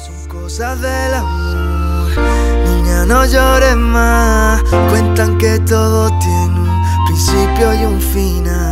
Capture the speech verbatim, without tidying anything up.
Son cosas del amor, niña, no llores más. Cuentan que todo tiene un principio y un final.